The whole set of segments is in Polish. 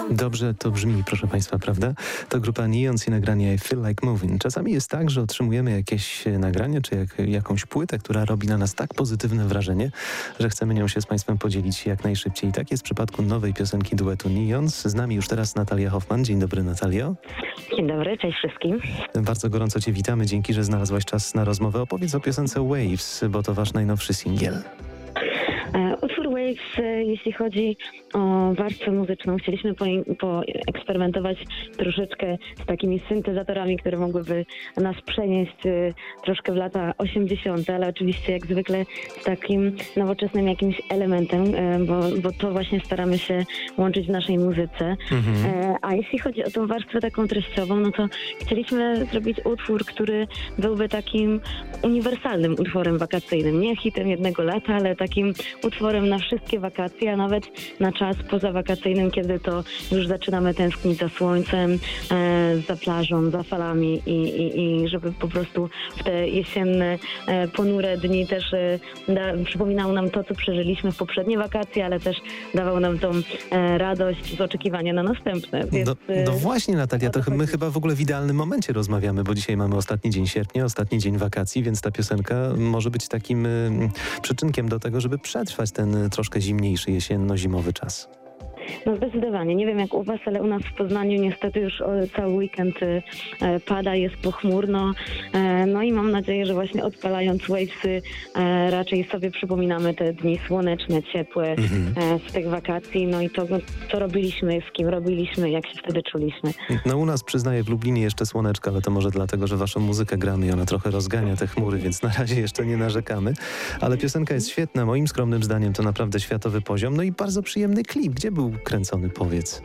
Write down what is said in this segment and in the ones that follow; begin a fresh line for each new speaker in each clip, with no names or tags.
Dobrze to brzmi, proszę Państwa, prawda? To grupa Neons i nagranie I Feel Like Moving. Czasami jest tak, że otrzymujemy jakieś nagranie czy jakąś płytę, która robi na nas tak pozytywne wrażenie, że chcemy nią się z Państwem podzielić jak najszybciej. Tak jest w przypadku nowej piosenki duetu Neons. Z nami już teraz Natalia Hoffman. Dzień dobry, Natalio.
Dzień dobry, cześć wszystkim.
Bardzo gorąco Cię witamy. Dzięki, że znalazłaś czas na rozmowę. Opowiedz o piosence Waves, bo to Wasz najnowszy singiel.
Utwór Waves, jeśli chodzi o warstwę muzyczną, chcieliśmy poeksperymentować troszeczkę z takimi syntezatorami, które mogłyby nas przenieść troszkę w lata 80., ale oczywiście jak zwykle z takim nowoczesnym jakimś elementem, bo to właśnie staramy się łączyć w naszej muzyce. A jeśli chodzi o tą warstwę taką treściową, no to chcieliśmy zrobić utwór, który byłby takim uniwersalnym utworem wakacyjnym. Nie hitem jednego lata, ale takim utworem na wszystkie wakacje, a nawet na czas pozawakacyjnym, kiedy to już zaczynamy tęsknić za słońcem, za plażą, za falami i żeby po prostu w te jesienne, ponure dni też przypominało nam to, co przeżyliśmy w poprzednie wakacje, ale też dawał nam tą radość z oczekiwania na następne. Więc,
no właśnie, Natalia, to my chyba w ogóle w idealnym momencie rozmawiamy, bo dzisiaj mamy ostatni dzień sierpnia, ostatni dzień wakacji, więc ta piosenka może być takim przyczynkiem do tego, żeby przetrwać ten troszkę zimniejszy jesienno-zimowy czas.
No zdecydowanie. Nie wiem jak u Was, ale u nas w Poznaniu niestety już cały weekend pada, jest pochmurno. No i mam nadzieję, że właśnie odpalając Wavesy raczej sobie przypominamy te dni słoneczne, ciepłe z tych wakacji. No i to, co robiliśmy, z kim robiliśmy, jak się wtedy czuliśmy.
No u nas, przyznaję, w Lublinie jeszcze słoneczko, ale to może dlatego, że Waszą muzykę gramy i ona trochę rozgania te chmury, więc na razie jeszcze nie narzekamy. Ale piosenka jest świetna. Moim skromnym zdaniem to naprawdę światowy poziom. No i bardzo przyjemny klip. Gdzie był kręcony, powiedz?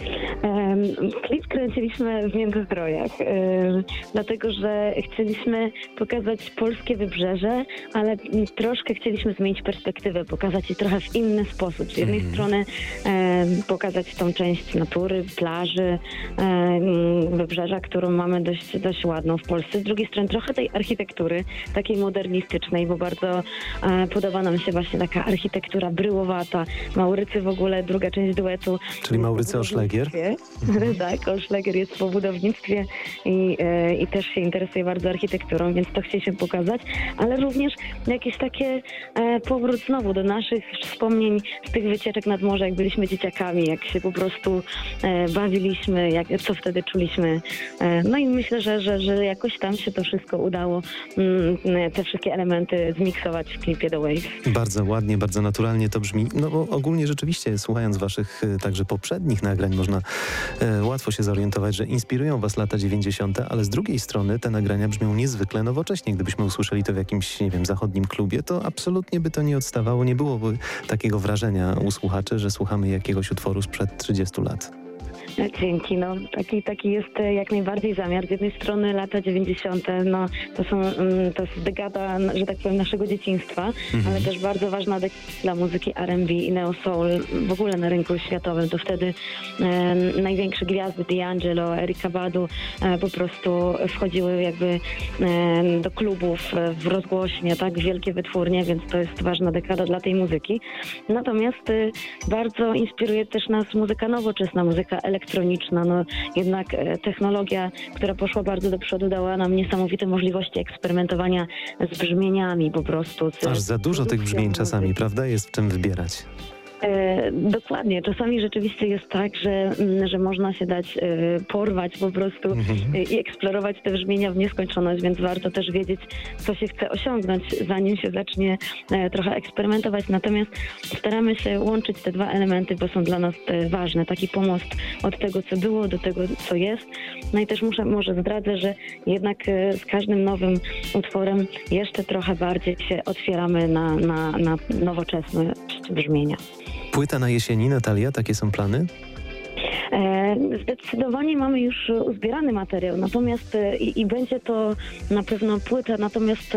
Klip kręciliśmy w Międzyzdrojach, dlatego że chcieliśmy pokazać polskie wybrzeże, ale troszkę chcieliśmy zmienić perspektywę, pokazać je trochę w inny sposób. Z jednej strony pokazać tą część natury, plaży, wybrzeża, którą mamy dość ładną w Polsce. Z drugiej strony trochę tej architektury, takiej modernistycznej, bo bardzo podoba nam się właśnie taka architektura bryłowata. Maurycy w ogóle, druga część duetu.
Czyli Maurycy Oszlegier?
Tak, Oszlegier jest po budownictwie i też się interesuje bardzo architekturą, więc to chcieliśmy pokazać, ale również jakieś takie powrót znowu do naszych wspomnień z tych wycieczek nad morze, jak byliśmy dzieciakami, jak się po prostu bawiliśmy, co wtedy czuliśmy. No i myślę, że jakoś tam się to wszystko udało, te wszystkie elementy zmiksować w klipie The Waves.
Bardzo ładnie, bardzo naturalnie to brzmi. No bo ogólnie rzeczywiście, słuchając Waszych także poprzednich nagrań, można łatwo się zorientować, że inspirują Was lata 90., ale z drugiej strony te nagrania brzmią niezwykle nowocześnie. Gdybyśmy usłyszeli to w jakimś, nie wiem, zachodnim klubie, to absolutnie by to nie odstawało, nie byłoby takiego wrażenia u słuchaczy, że słuchamy jakiegoś utworu sprzed 30 lat.
Dzięki. No, taki jest jak najbardziej zamiar. Z jednej strony lata 90. No, to jest dekada, że tak powiem, naszego dzieciństwa, ale też bardzo ważna dekada dla muzyki R&B i neo soul w ogóle na rynku światowym. To wtedy największe gwiazdy D'Angelo, Erykah Badu po prostu wchodziły jakby do klubów w rozgłośnie, tak, wielkie wytwórnie, więc to jest ważna dekada dla tej muzyki. Natomiast bardzo inspiruje też nas muzyka nowoczesna, muzyka elektroniczna. No, jednak technologia, która poszła bardzo do przodu, dała nam niesamowite możliwości eksperymentowania z brzmieniami po prostu.
Aż za dużo tych brzmień czasami, prawda? Jest w czym wybierać.
Dokładnie. Czasami rzeczywiście jest tak, że można się dać porwać po prostu i eksplorować te brzmienia w nieskończoność, więc warto też wiedzieć, co się chce osiągnąć, zanim się zacznie trochę eksperymentować. Natomiast staramy się łączyć te dwa elementy, bo są dla nas ważne. Taki pomost od tego, co było, do tego, co jest. No i też może zdradzę, że jednak z każdym nowym utworem jeszcze trochę bardziej się otwieramy na nowoczesne brzmienia.
Płyta na jesieni, Natalia, takie są plany?
Zdecydowanie mamy już uzbierany materiał, natomiast i będzie to na pewno płyta, natomiast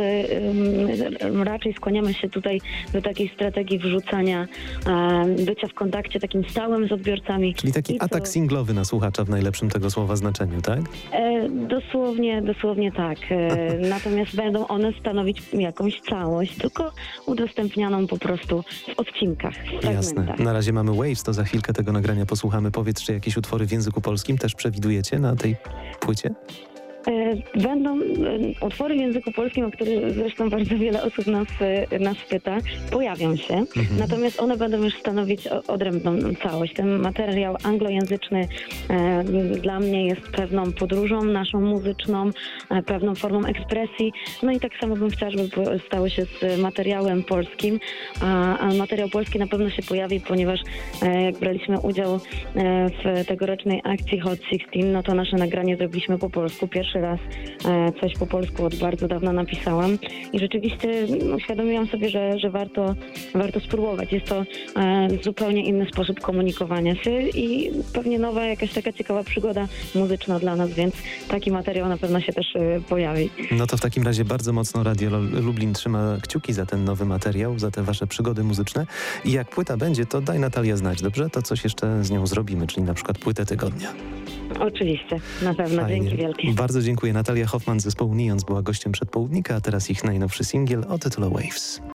raczej skłaniamy się tutaj do takiej strategii wrzucania, bycia w kontakcie takim stałym z odbiorcami.
Czyli taki atak singlowy na słuchacza w najlepszym tego słowa znaczeniu, tak?
Dosłownie tak. Natomiast będą one stanowić jakąś całość, tylko udostępnianą po prostu w odcinkach, w
Jasne.
fragmentach.
Na razie mamy Waves, to za chwilkę tego nagrania posłuchamy. Powiedz, czy jakieś utwory w języku polskim też przewidujecie na tej płycie?
Będą utwory w języku polskim, o których zresztą bardzo wiele osób nas pyta, pojawią się, natomiast one będą już stanowić odrębną całość. Ten materiał anglojęzyczny dla mnie jest pewną podróżą naszą muzyczną, pewną formą ekspresji, no i tak samo bym chciała, żeby stało się z materiałem polskim, a materiał polski na pewno się pojawi, ponieważ jak braliśmy udział w tegorocznej akcji Hot 16, no to nasze nagranie zrobiliśmy po polsku. Pierwszy raz coś po polsku od bardzo dawna napisałam i rzeczywiście uświadomiłam sobie, że warto spróbować. Jest to zupełnie inny sposób komunikowania się i pewnie nowa, jakaś taka ciekawa przygoda muzyczna dla nas, więc taki materiał na pewno się też pojawi.
No to w takim razie bardzo mocno Radio Lublin trzyma kciuki za ten nowy materiał, za te wasze przygody muzyczne i jak płyta będzie, to daj Natalia znać, dobrze? To coś jeszcze z nią zrobimy, czyli na przykład płytę tygodnia.
Oczywiście, na pewno.
Fajnie.
Dzięki wielkie.
Bardzo dziękuję. Natalia Hoffman z zespołu Neons była gościem Przedpołudnika, a teraz ich najnowszy singiel o tytule Waves.